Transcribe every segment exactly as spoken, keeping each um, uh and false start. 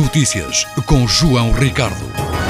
Notícias, com João Ricardo.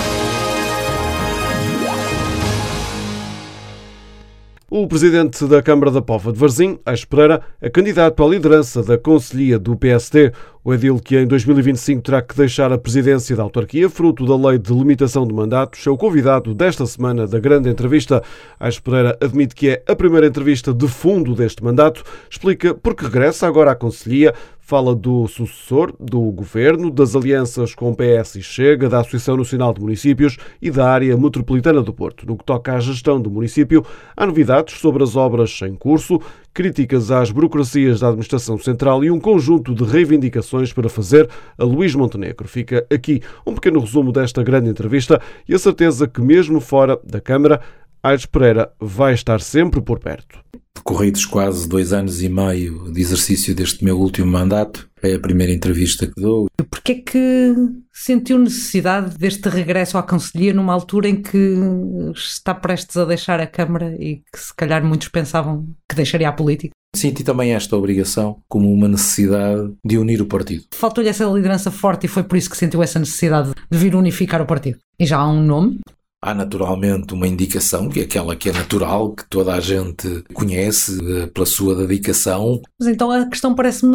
O presidente da Câmara da Póvoa de Varzim, Aires Pereira, é candidato à liderança da Conselhia do P S D. O edil, que em dois mil e vinte e cinco terá que deixar a presidência da autarquia, fruto da lei de limitação de mandatos, é o convidado desta semana da grande entrevista. Aires Pereira admite que é a primeira entrevista de fundo deste mandato, explica por que regressa agora à Conselhia, fala do sucessor, do governo, das alianças com o P S e Chega, da Associação Nacional de Municípios e da área metropolitana do Porto. No que toca à gestão do município, há novidades sobre as obras em curso, críticas às burocracias da Administração Central e um conjunto de reivindicações para fazer a Luís Montenegro. Fica aqui um pequeno resumo desta grande entrevista e a certeza que, mesmo fora da Câmara, Aires Pereira vai estar sempre por perto. Decorridos quase dois anos e meio de exercício deste meu último mandato, é a primeira entrevista que dou. Porquê é que sentiu necessidade deste regresso à Conselhia numa altura em que está prestes a deixar a Câmara e que se calhar muitos pensavam que deixaria a política? Senti também esta obrigação como uma necessidade de unir o partido. Faltou-lhe essa liderança forte e foi por isso que sentiu essa necessidade de vir unificar o partido. E já há um nome? Há naturalmente uma indicação, que é aquela que é natural, que toda a gente conhece pela sua dedicação. Mas então a questão parece-me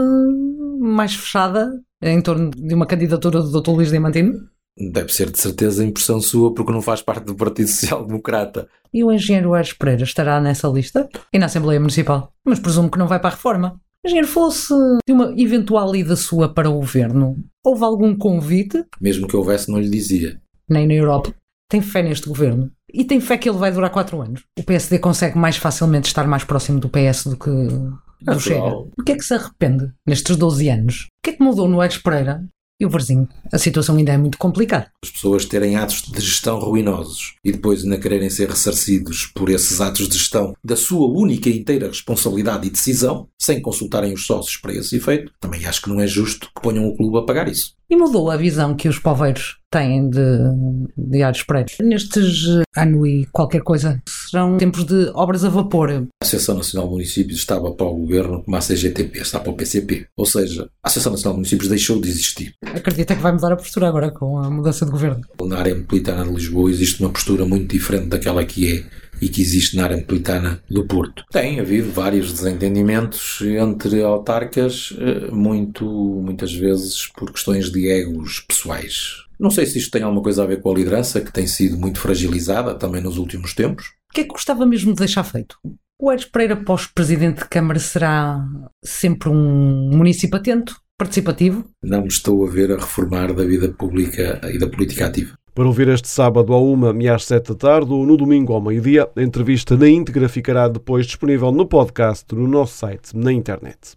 mais fechada em torno de uma candidatura do doutor Luís Diamantino? Deve ser de certeza a impressão sua, porque não faz parte do Partido Social Democrata. E o engenheiro Aires Pereira estará nessa lista? E na Assembleia Municipal? Mas presumo que não vai para a reforma. Engenheiro, fosse de uma eventual ida sua para o governo, houve algum convite? Mesmo que houvesse, não lhe dizia. Nem na Europa. Tem fé neste governo e tem fé que ele vai durar quatro anos. O P S D consegue mais facilmente estar mais próximo do P S do que do Chega. O que é que se arrepende nestes doze anos? O que é que mudou no Aires Pereira e o Varzim? A situação ainda é muito complicada. As pessoas terem atos de gestão ruinosos e depois ainda quererem ser ressarcidos por esses atos de gestão da sua única e inteira responsabilidade e decisão, sem consultarem os sócios para esse efeito, também acho que não é justo que ponham o clube a pagar isso. E mudou a visão que os poveiros têm de, de Aires Pereira. Nestes ano e qualquer coisa, serão tempos de obras a vapor. A Associação Nacional de Municípios estava para o governo como a C G T P, está para o P C P. Ou seja, a Associação Nacional de Municípios deixou de existir. Acredita que vai mudar a postura agora com a mudança de governo? Na área metropolitana de Lisboa existe uma postura muito diferente daquela que é e que existe na área metropolitana do Porto. Tem havido vários desentendimentos entre autarcas, muito, muitas vezes por questões de egos pessoais. Não sei se isto tem alguma coisa a ver com a liderança, que tem sido muito fragilizada também nos últimos tempos. O que é que gostava mesmo de deixar feito? O Aires Pereira, pós-presidente de Câmara, será sempre um município atento, participativo? Não me estou a ver a reformar da vida pública e da política ativa. Para ouvir este sábado ao uma e às sete da tarde ou no domingo ao meio-dia, a entrevista na íntegra ficará depois disponível no podcast no nosso site, na internet.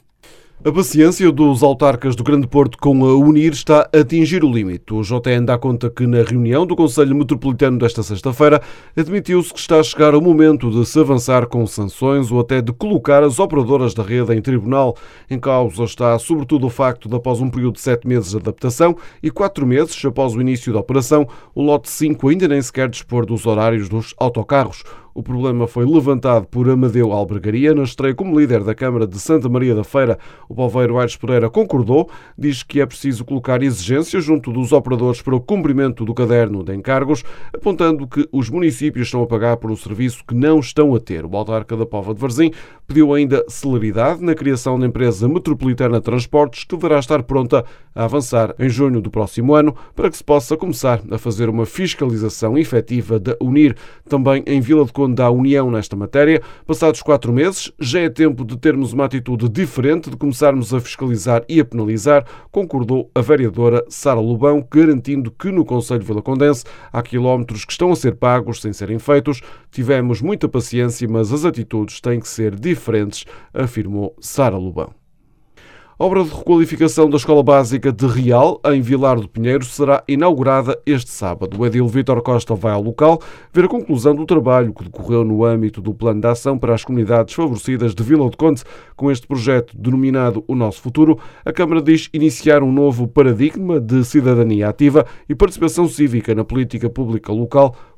A paciência dos autarcas do Grande Porto com a Unir está a atingir o limite. O J N dá conta que na reunião do Conselho Metropolitano desta sexta-feira admitiu-se que está a chegar o momento de se avançar com sanções ou até de colocar as operadoras da rede em tribunal. Em causa está sobretudo o facto de, após um período de sete meses de adaptação e quatro meses após o início da operação, o lote cinco ainda nem sequer dispor dos horários dos autocarros. O problema foi levantado por Amadeu Albergaria na estreia como líder da Câmara de Santa Maria da Feira. O poveiro Aires Pereira concordou, diz que é preciso colocar exigências junto dos operadores para o cumprimento do caderno de encargos, apontando que os municípios estão a pagar por um serviço que não estão a ter. O autarca da Póvoa de Varzim pediu ainda celeridade na criação da empresa metropolitana de transportes, que deverá estar pronta a avançar em junho do próximo ano, para que se possa começar a fazer uma fiscalização efetiva da Unir. Também em Vila de Conde da União nesta matéria. Passados quatro meses, já é tempo de termos uma atitude diferente, de começarmos a fiscalizar e a penalizar, concordou a vereadora Sara Lobão, garantindo que no Conselho Vilacondense há quilómetros que estão a ser pagos sem serem feitos. Tivemos muita paciência, mas as atitudes têm que ser diferentes, afirmou Sara Lobão. A obra de requalificação da Escola Básica de Real, em Vilar do Pinheiro, será inaugurada este sábado. O edil Vítor Costa vai ao local ver a conclusão do trabalho que decorreu no âmbito do Plano de Ação para as Comunidades Favorecidas de Vila de Conde. Com este projeto denominado O Nosso Futuro, a Câmara diz iniciar um novo paradigma de cidadania ativa e participação cívica na política pública local,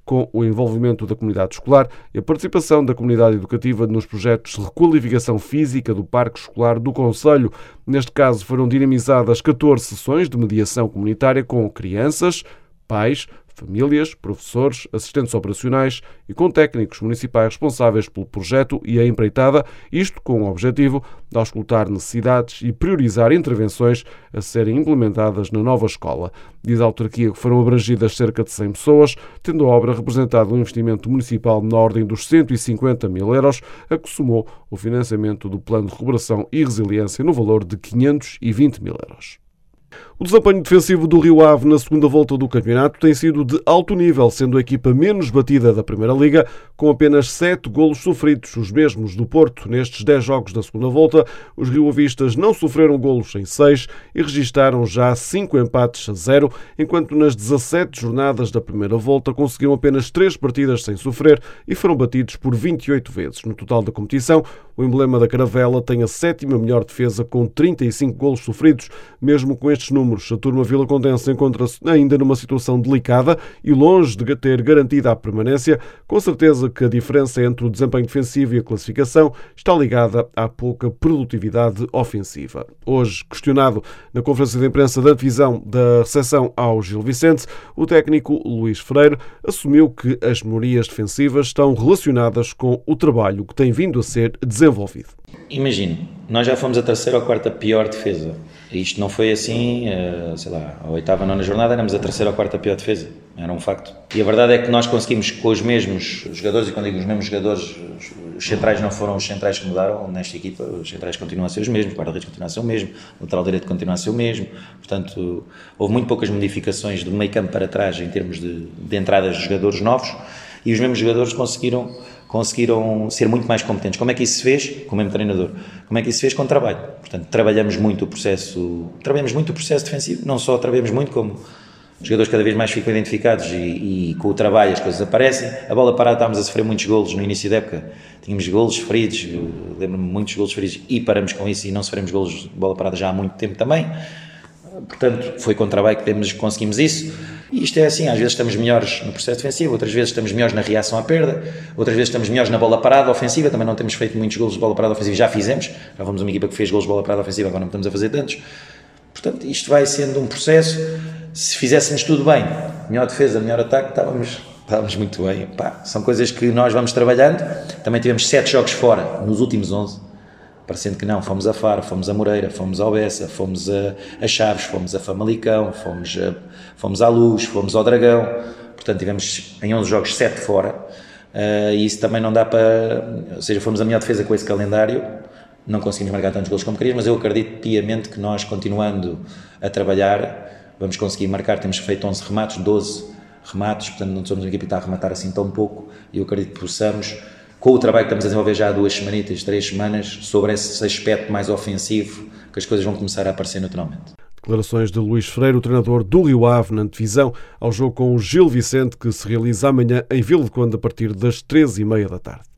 com o envolvimento da comunidade escolar e a participação da comunidade educativa nos projetos de requalificação física do Parque Escolar do Concelho. Neste caso, foram dinamizadas catorze sessões de mediação comunitária com crianças, pais, famílias, professores, assistentes operacionais e com técnicos municipais responsáveis pelo projeto e a empreitada, isto com o objetivo de auscultar necessidades e priorizar intervenções a serem implementadas na nova escola. Diz a autarquia que foram abrangidas cerca de cem pessoas, tendo a obra representado um investimento municipal na ordem dos cento e cinquenta mil euros, a que somou o financiamento do Plano de Recuperação e Resiliência no valor de quinhentos e vinte mil euros. O desempenho defensivo do Rio Ave na segunda volta do campeonato tem sido de alto nível, sendo a equipa menos batida da Primeira Liga, com apenas sete golos sofridos, os mesmos do Porto. Nestes dez jogos da segunda volta, os rioavistas não sofreram golos em seis e registaram já cinco empates a zero, enquanto nas dezassete jornadas da primeira volta conseguiram apenas três partidas sem sofrer e foram batidos por vinte e oito vezes. No total da competição, o emblema da Caravela tem a sétima melhor defesa, com trinta e cinco golos sofridos. Mesmo com estes números, a turma vilacondense encontra-se ainda numa situação delicada e longe de ter garantida a permanência. Com certeza que a diferença entre o desempenho defensivo e a classificação está ligada à pouca produtividade ofensiva. Hoje, questionado na conferência de imprensa da divisão da recepção ao Gil Vicente, o técnico Luís Freire assumiu que as melhorias defensivas estão relacionadas com o trabalho que tem vindo a ser desenvolvido. Imagine, nós já fomos a terceira ou quarta pior defesa. Isto não foi assim, sei lá, a oitava, nona jornada éramos a terceira ou quarta pior defesa, era um facto. E a verdade é que nós conseguimos com os mesmos jogadores, e quando digo os mesmos jogadores, os centrais não foram os centrais que mudaram nesta equipa, os centrais continuam a ser os mesmos, o guarda-redes continua a ser o mesmo, o lateral direito continua a ser o mesmo, portanto houve muito poucas modificações do meio campo para trás em termos de, de entradas de jogadores novos, e os mesmos jogadores conseguiram conseguiram ser muito mais competentes. Como é que isso se fez? Com o mesmo treinador. Como é que isso se fez? Com trabalho. Portanto, trabalhamos muito o processo, trabalhamos muito o processo defensivo, não só trabalhamos muito, como os jogadores cada vez mais ficam identificados e, e com o trabalho as coisas aparecem. A bola parada, estávamos a sofrer muitos golos no início da época, tínhamos golos feridos, lembro-me de muitos golos feridos, e paramos com isso e não sofremos golos de bola parada já há muito tempo também. Portanto, foi com trabalho que temos, conseguimos isso. E isto é assim, às vezes estamos melhores no processo defensivo, outras vezes estamos melhores na reação à perda, outras vezes estamos melhores na bola parada ofensiva, também não temos feito muitos golos de bola parada ofensiva, já fizemos, já fomos uma equipa que fez golos de bola parada ofensiva, agora não estamos a fazer tantos. Portanto, isto vai sendo um processo. Se fizéssemos tudo bem, melhor defesa, melhor ataque, estávamos, estávamos muito bem. Pá, são coisas que nós vamos trabalhando. Também tivemos sete jogos fora nos últimos onze, parecendo que não, fomos a Faro, fomos a Moreira, fomos a Obessa, fomos a, a Chaves, fomos a Famalicão, fomos, a, fomos à Luz, fomos ao Dragão, portanto tivemos em onze jogos sete fora, uh, e isso também não dá para, ou seja, fomos a melhor defesa com esse calendário, não conseguimos marcar tantos golos como queríamos, mas eu acredito piamente que nós, continuando a trabalhar, vamos conseguir marcar. Temos feito onze remates, doze remates, portanto não somos uma equipe que está a rematar assim tão pouco, e eu acredito que possamos, com o trabalho que estamos a desenvolver já há duas semanitas, três semanas, sobre esse aspecto mais ofensivo, que as coisas vão começar a aparecer naturalmente. Declarações de Luís Freire, o treinador do Rio Ave, na antevisão ao jogo com o Gil Vicente, que se realiza amanhã em Vila de Conde a partir das treze e meia da tarde.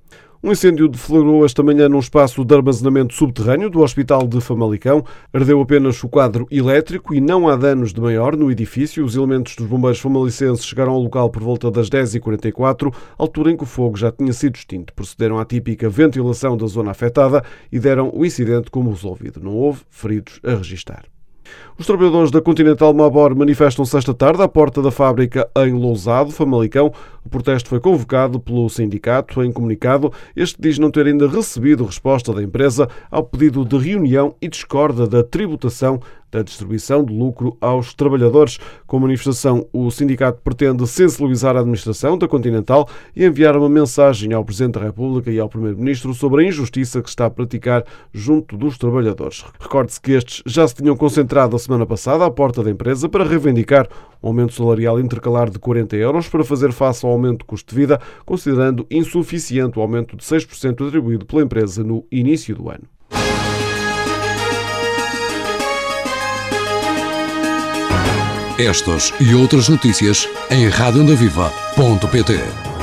Um incêndio deflagrou esta manhã num espaço de armazenamento subterrâneo do Hospital de Famalicão. Ardeu apenas o quadro elétrico e não há danos de maior no edifício. Os elementos dos bombeiros famalicenses chegaram ao local por volta das dez e quarenta e quatro, altura em que o fogo já tinha sido extinto. Procederam à típica ventilação da zona afetada e deram o incidente como resolvido. Não houve feridos a registar. Os trabalhadores da Continental Mabor manifestam-se esta tarde à porta da fábrica em Lousado, Famalicão. O protesto foi convocado pelo sindicato. Em comunicado, este diz não ter ainda recebido resposta da empresa ao pedido de reunião e discorda da tributação da distribuição de lucro aos trabalhadores. Com a manifestação, o sindicato pretende sensibilizar a administração da Continental e enviar uma mensagem ao Presidente da República e ao Primeiro-Ministro sobre a injustiça que está a praticar junto dos trabalhadores. Recorde-se que estes já se tinham concentrado a semana passada à porta da empresa para reivindicar um aumento salarial intercalar de quarenta euros para fazer face ao aumento do custo de vida, considerando insuficiente o aumento de seis por cento atribuído pela empresa no início do ano. Estas e outras notícias em rádio onda viva ponto pt.